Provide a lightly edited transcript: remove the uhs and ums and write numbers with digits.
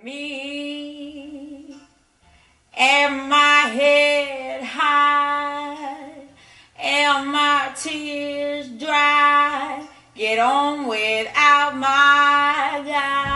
Me and my head high and my tears dry. Get on without my guy.